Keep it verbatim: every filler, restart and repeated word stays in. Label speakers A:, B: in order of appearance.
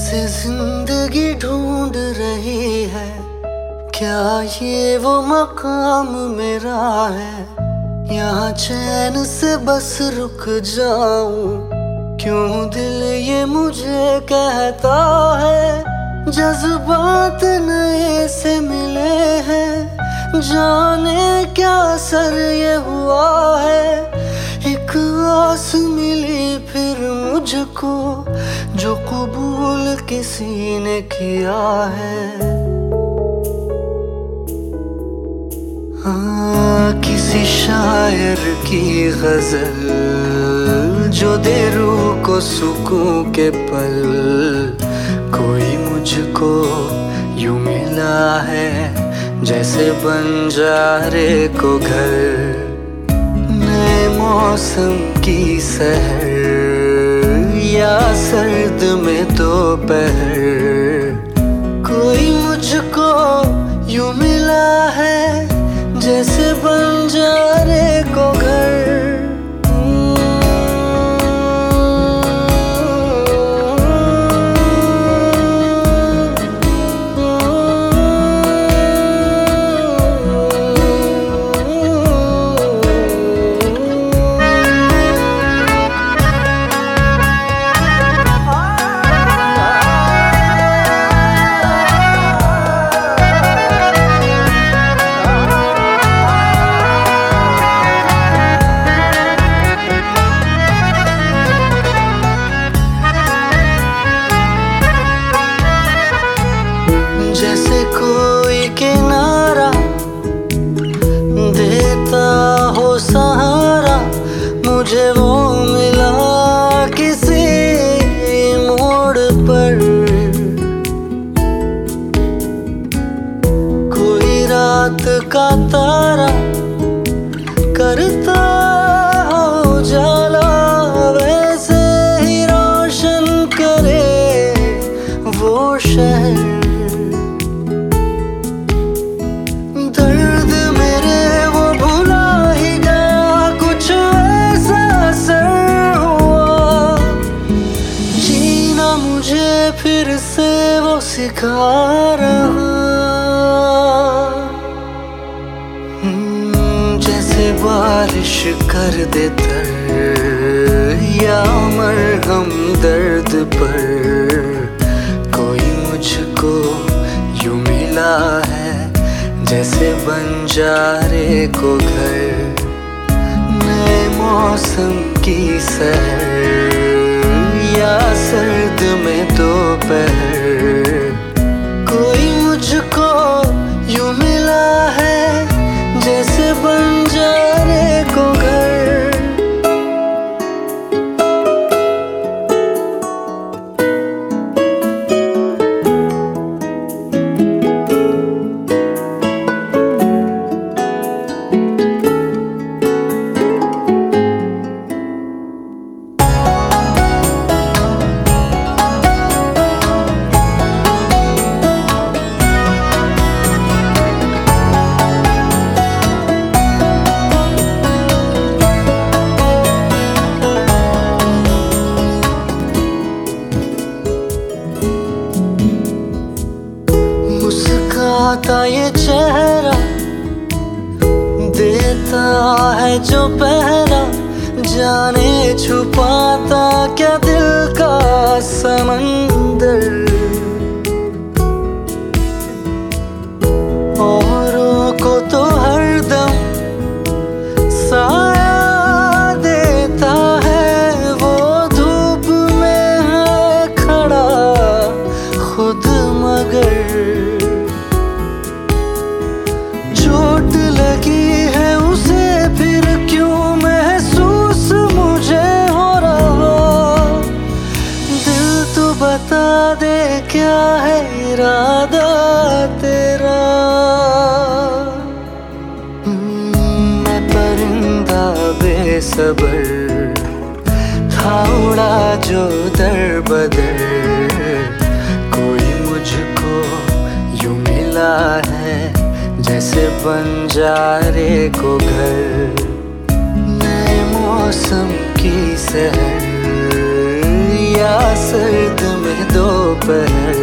A: से जिंदगी ढूंढ रही है, क्या ये वो मकाम मेरा है? यहाँ चैन से बस रुक जाऊं, क्यों दिल ये मुझे कहता है। जज्बात नए से मिले हैं, जाने क्या असर ये हुआ है। एक आस मिली फिर मुझको, जो कबूल किसी ने किया है। हाँ, किसी शायर की गजल जो दे रूह को सुकून के पल, कोई मुझको यूं मिला है जैसे बंजारे को घर। नए मौसम की सहर या सर्द में दोपहर, कोई मुझको यूं मिला है जैसे बंजारे को घर। जैसे कोई किनारा देता हो सहारा, मुझे वो मिला किसी मोड़ पर। कोई रात का तारा करता हो जाला, वैसे ही रोशन करे वो शहर। फिर से वो सिखा रहा, जैसे बारिश कर दे तर या मरहम दर्द पर। कोई मुझको यूं मिला है जैसे बंजारे को घर। नए मौसम की सहर या सर्द में दोपहर, कोई मुझको यूं मिला है जैसे बंजारे को घर। मुस्काता ये चेहरा देता है जो पहरा, जाने छुपाता क्या दिल का समंदर। औरों को तो हरदम साया देता है, वो धूप में है खड़ा खुद मगर। चोट लगी है उसे फिर क्यों महसूस मुझे हो रहा। दिल तो बता दे क्या है इरादा तेरा। मैं परिंदा बेसबर था उड़ा जो दर बदर, कोई मुझको यूं मिला है जैसे बंजारे को घर। नए मौसम की सहर या सर्द में दोपहर, दोपहर